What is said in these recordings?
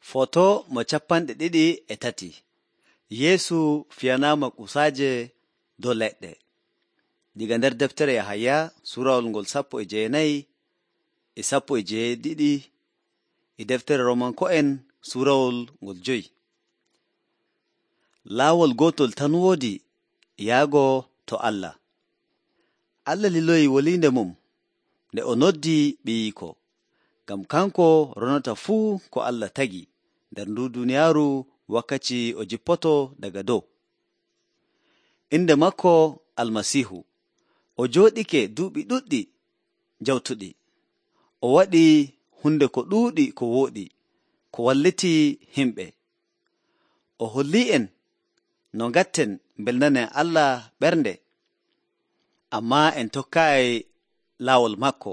Foto mo capanɗe ɗiɗi e tati. Yeesu fiyanaama kusaaje dow leɗɗe. Diga nder deftere Yahaya surawol ngol 19 e 12 e deftere Romanko'en surawol ngol 5. Laawol gootol tan woodi yaago to Allah. Allah liloyi woliinde mum nde o noddi ɓiyiko, ngam kanko ronata fuu ko Allah tagi nder ndu duniyaaru wakkati o jippoto daga dow. Inde makko Almasihu. O jooɗike duuɓi ɗuɗɗi jawtuɗi. O waɗi hunde ko ɗuuɗi ko wooɗi, ko walliti himɓe. O holli en no ngatten belnanen Allah ɓernde, amma en tokkaayi laawol makko.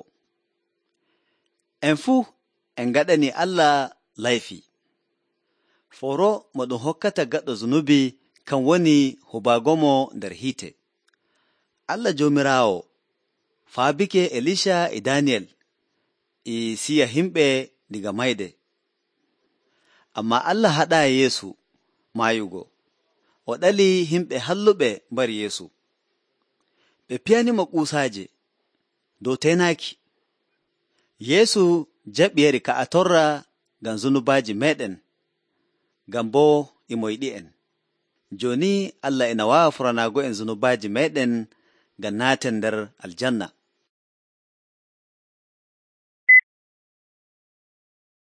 En fuu en ngaɗani Allah layfi. Foro mo ɗum hokkata gaɗɗo zunubi kan woni hubaagomo nder hiite. Allah Joomiraawo faabike Elisha e Daniyel e siya himɓe diga mayde. Amma Allah haɗaayi Yeesu maayugo. O ɗali himɓe halluɓe mbari Yeesu. Ɓe piyanimo kuusaaje dow teenaaki. Yeesu jaɓi yari ka a torra ngam zunubaaji meɗen, ngam boo e moyɗi en. Jooni Allah ina waawa furanaago en zunubaaji meɗen ngam naaten nder aljanna.